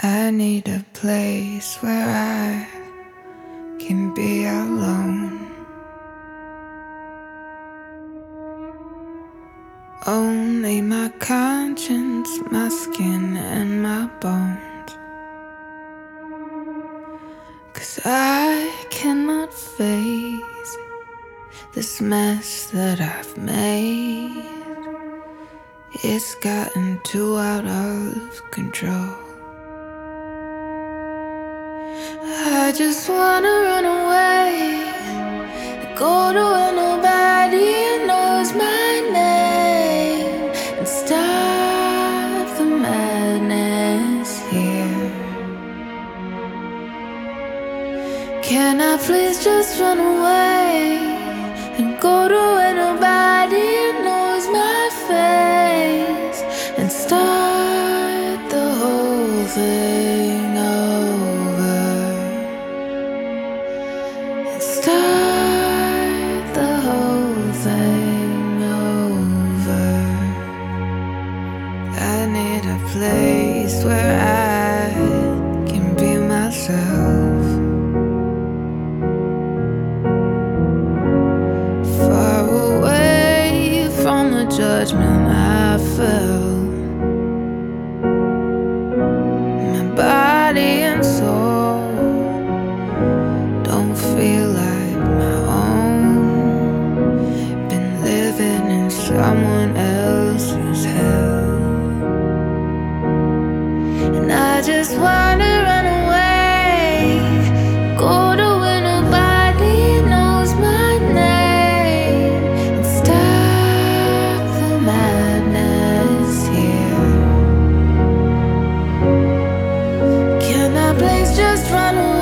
I need a place where I can be alone. Only my conscience, my skin and my bones. 'Cause I cannot face this mess that I've made. It's gotten too out of control. I just wanna run away, go to where nobody knows my name, and stop the madness here. Can I please just run away and go to where nobody knows my face, and start the whole thing over, and start the whole thing over. I need a place where I can be myself, far away from the judgment I felt. My body and soul don't feel like my own. Been living in someone else's hell, and I just wanna run away, go to where nobody knows my name, and stop the madness here. Can I please just run away?